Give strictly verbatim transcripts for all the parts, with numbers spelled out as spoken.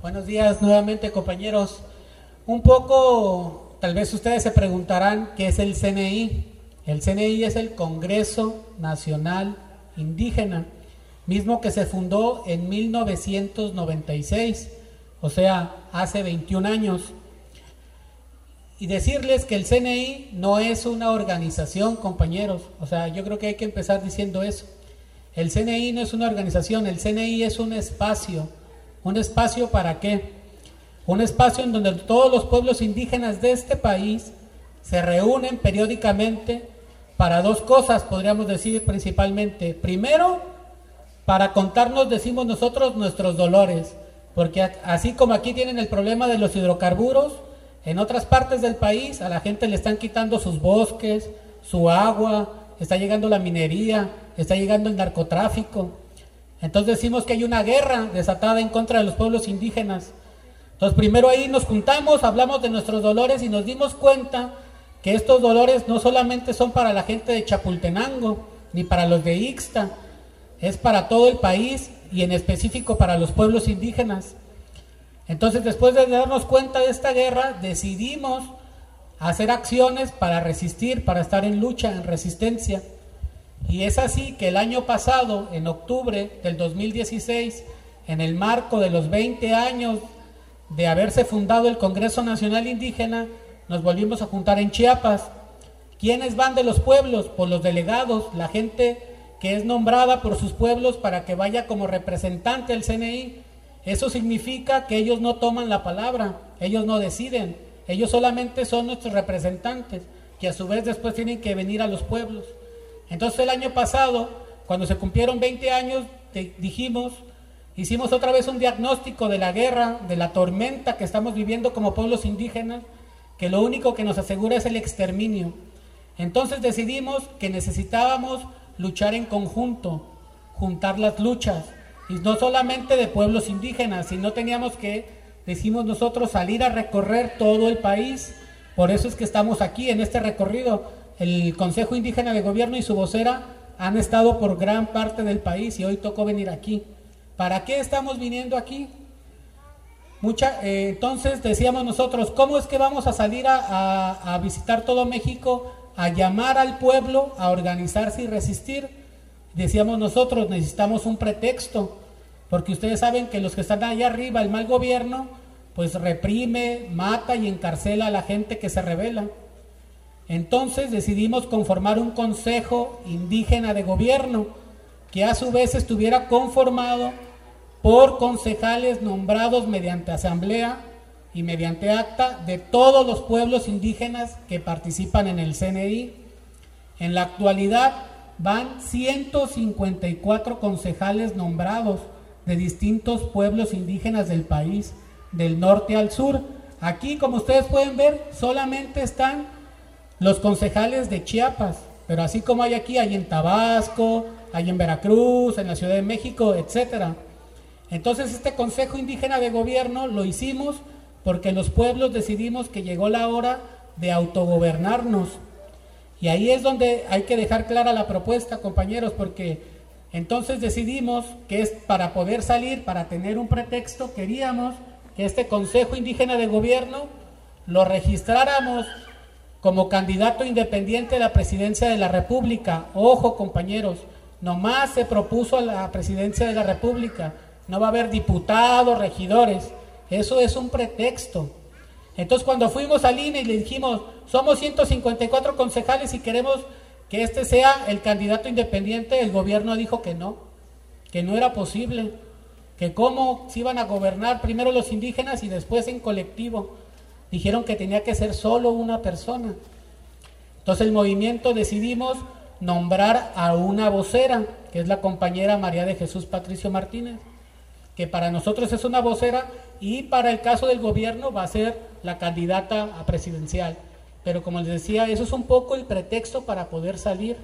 Buenos días nuevamente, compañeros. Un poco, tal vez ustedes se preguntarán qué es el C N I. El C N I es el Congreso Nacional Indígena, mismo que se fundó en mil novecientos noventa y seis, o sea, hace veintiún años. Y decirles que el C N I no es una organización, compañeros. O sea, yo creo que hay que empezar diciendo eso. El C N I no es una organización, el C N I es un espacio. ¿Un espacio para qué? Un espacio en donde todos los pueblos indígenas de este país se reúnen periódicamente para dos cosas, podríamos decir principalmente. Primero, para contarnos, decimos nosotros, nuestros dolores, porque así como aquí tienen el problema de los hidrocarburos, en otras partes del país a la gente le están quitando sus bosques, su agua, está llegando la minería, está llegando el narcotráfico. Entonces decimos que hay una guerra desatada en contra de los pueblos indígenas. Entonces primero ahí nos juntamos, hablamos de nuestros dolores y nos dimos cuenta que estos dolores no solamente son para la gente de Chapultenango, ni para los de Ixta, es para todo el país y en específico para los pueblos indígenas. Entonces, después de darnos cuenta de esta guerra, decidimos hacer acciones para resistir, para estar en lucha, en resistencia. Y es así que el año pasado, en octubre del dos mil dieciséis, en el marco de los veinte años de haberse fundado el Congreso Nacional Indígena, nos volvimos a juntar en Chiapas. ¿Quiénes van de los pueblos? Pues los delegados, la gente que es nombrada por sus pueblos para que vaya como representante del C N I. Eso significa que ellos no toman la palabra, ellos no deciden, ellos solamente son nuestros representantes, que a su vez después tienen que venir a los pueblos. Entonces el año pasado, cuando se cumplieron veinte años, te, dijimos, hicimos otra vez un diagnóstico de la guerra, de la tormenta que estamos viviendo como pueblos indígenas, que lo único que nos asegura es el exterminio. Entonces decidimos que necesitábamos luchar en conjunto, juntar las luchas, y no solamente de pueblos indígenas, sino teníamos que, decimos nosotros, salir a recorrer todo el país. Por eso es que estamos aquí en este recorrido. El Consejo Indígena de Gobierno y su vocera han estado por gran parte del país y hoy tocó venir aquí. ¿Para qué estamos viniendo aquí? Mucha, eh, entonces decíamos nosotros, ¿cómo es que vamos a salir a, a, a visitar todo México, a llamar al pueblo, a organizarse y resistir? Decíamos nosotros, necesitamos un pretexto, porque ustedes saben que los que están allá arriba, el mal gobierno, pues reprime, mata y encarcela a la gente que se rebela. Entonces decidimos conformar un Consejo Indígena de Gobierno, que a su vez estuviera conformado por concejales nombrados mediante asamblea y mediante acta de todos los pueblos indígenas que participan en el C N I. En la actualidad van ciento cincuenta y cuatro concejales nombrados de distintos pueblos indígenas del país, del norte al sur. Aquí, como ustedes pueden ver, solamente están los concejales de Chiapas, pero así como hay aquí, hay en Tabasco, hay en Veracruz, en la Ciudad de México, etcétera. Entonces este Consejo Indígena de Gobierno lo hicimos porque los pueblos decidimos que llegó la hora de autogobernarnos. Y ahí es donde hay que dejar clara la propuesta, compañeros, porque entonces decidimos que es para poder salir, para tener un pretexto, queríamos que este Consejo Indígena de Gobierno lo registráramos como candidato independiente a la presidencia de la República. Ojo, compañeros, nomás se propuso a la presidencia de la República, no va a haber diputados, regidores, eso es un pretexto. Entonces cuando fuimos al I N E y le dijimos, somos ciento cincuenta y cuatro concejales y queremos que este sea el candidato independiente, el gobierno dijo que no, que no era posible, que cómo se iban a gobernar primero los indígenas y después en colectivo. Dijeron que tenía que ser solo una persona. Entonces el movimiento decidimos nombrar a una vocera, que es la compañera María de Jesús Patricio Martínez, que para nosotros es una vocera y para el caso del gobierno va a ser la candidata a presidencial. Pero como les decía, eso es un poco el pretexto para poder salir.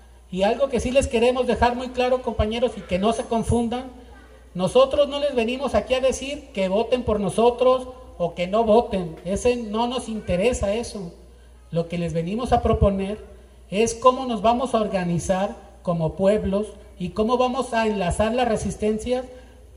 Y algo que sí les queremos dejar muy claro, compañeros, y que no se confundan, nosotros no les venimos aquí a decir que voten por nosotros o que no voten, ese no nos interesa eso. Lo que les venimos a proponer es cómo nos vamos a organizar como pueblos y cómo vamos a enlazar las resistencias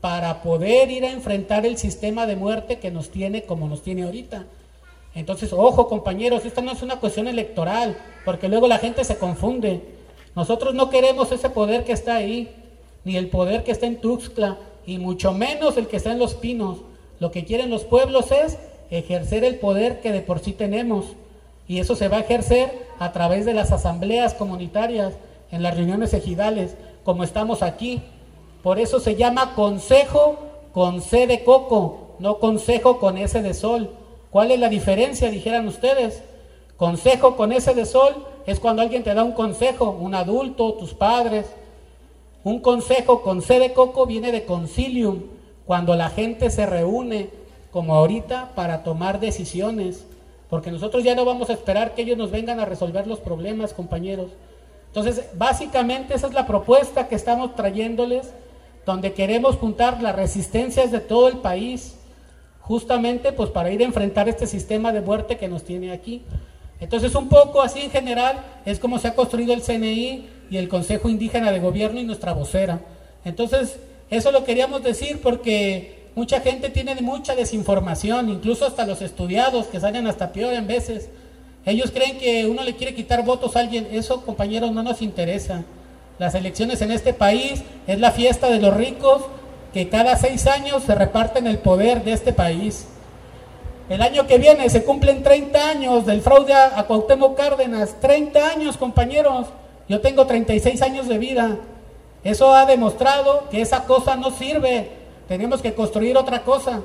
para poder ir a enfrentar el sistema de muerte que nos tiene como nos tiene ahorita. Entonces, ojo compañeros, esta no es una cuestión electoral, porque luego la gente se confunde. Nosotros no queremos ese poder que está ahí, ni el poder que está en Tuxtla, y mucho menos el que está en Los Pinos. Lo que quieren los pueblos es ejercer el poder que de por sí tenemos, y eso se va a ejercer a través de las asambleas comunitarias, en las reuniones ejidales, como estamos aquí. Por eso se llama consejo con C de coco, no consejo con S de sol. ¿Cuál es la diferencia? Dijeran ustedes. Consejo con S de sol es cuando alguien te da un consejo, un adulto, tus padres. Un consejo con C de coco viene de concilium, cuando la gente se reúne, como ahorita, para tomar decisiones. Porque nosotros ya no vamos a esperar que ellos nos vengan a resolver los problemas, compañeros. Entonces, básicamente esa es la propuesta que estamos trayéndoles, donde queremos juntar las resistencias de todo el país, justamente pues para ir a enfrentar este sistema de muerte que nos tiene aquí. Entonces, un poco así en general es como se ha construido el C N I y el Consejo Indígena de Gobierno y nuestra vocera. Entonces, eso lo queríamos decir porque mucha gente tiene mucha desinformación, incluso hasta los estudiados que salen hasta peor en veces. Ellos creen que uno le quiere quitar votos a alguien. Eso, compañeros, no nos interesa. Las elecciones en este país es la fiesta de los ricos, que cada seis años se reparten el poder de este país. El año que viene se cumplen treinta años del fraude a, a Cuauhtémoc Cárdenas. treinta años, compañeros. Yo tengo treinta y seis años de vida. Eso ha demostrado que esa cosa no sirve. Tenemos que construir otra cosa.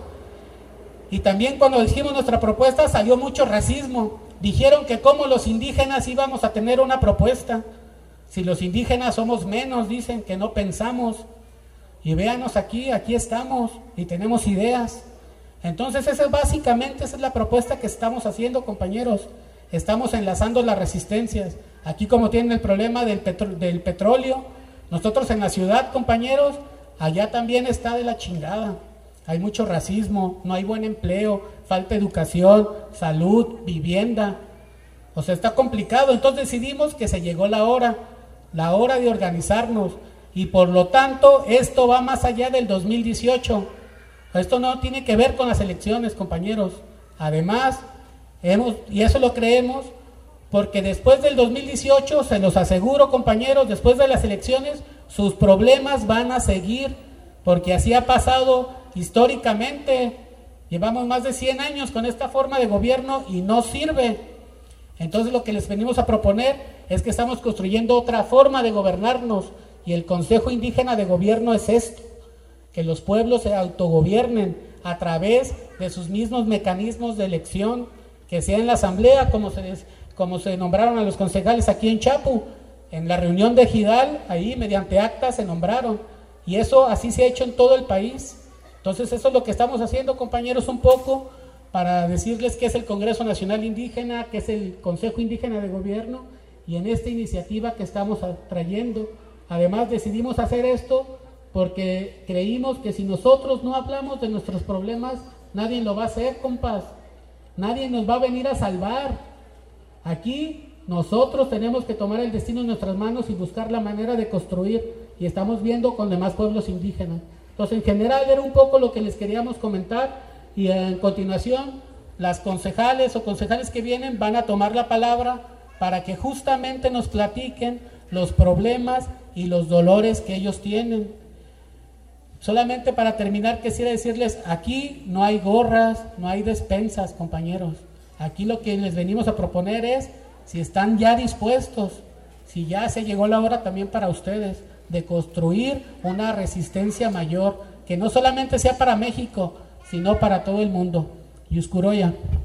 Y también cuando dijimos nuestra propuesta salió mucho racismo. Dijeron que como los indígenas íbamos a tener una propuesta. Si los indígenas somos menos, dicen que no pensamos. Y véanos aquí, aquí estamos y tenemos ideas. Entonces esa es básicamente esa es la propuesta que estamos haciendo, compañeros. Estamos enlazando las resistencias. Aquí como tienen el problema del, petro, del petróleo, nosotros en la ciudad, compañeros, allá también está de la chingada. Hay mucho racismo, no hay buen empleo, falta educación, salud, vivienda. O sea, está complicado. Entonces decidimos que se llegó la hora, la hora de organizarnos. Y por lo tanto, esto va más allá del dos mil dieciocho. Esto no tiene que ver con las elecciones, compañeros. Además, hemos, y eso lo creemos, porque después del dos mil dieciocho, se los aseguro, compañeros, después de las elecciones, sus problemas van a seguir, porque así ha pasado históricamente. Llevamos más de cien años con esta forma de gobierno y no sirve. Entonces lo que les venimos a proponer es que estamos construyendo otra forma de gobernarnos, y el Consejo Indígena de Gobierno es esto, que los pueblos se autogobiernen a través de sus mismos mecanismos de elección, que sea en la asamblea, como se, les, como se nombraron a los concejales aquí en Chapu, en la reunión de Ejidal, ahí mediante actas se nombraron, y eso así se ha hecho en todo el país. Entonces eso es lo que estamos haciendo, compañeros, un poco para decirles qué es el Congreso Nacional Indígena, qué es el Consejo Indígena de Gobierno, y en esta iniciativa que estamos trayendo. Además decidimos hacer esto porque creímos que si nosotros no hablamos de nuestros problemas, nadie lo va a hacer, compas. Nadie nos va a venir a salvar. Aquí nosotros tenemos que tomar el destino en nuestras manos y buscar la manera de construir, y estamos viendo con demás pueblos indígenas. Entonces, en general era un poco lo que les queríamos comentar, y en continuación las concejales o concejales que vienen van a tomar la palabra para que justamente nos platiquen los problemas y los dolores que ellos tienen. Solamente para terminar, quisiera decirles, aquí no hay gorras, no hay despensas, compañeros. Aquí lo que les venimos a proponer es, si están ya dispuestos, si ya se llegó la hora también para ustedes, de construir una resistencia mayor, que no solamente sea para México, sino para todo el mundo. Yuscuroya.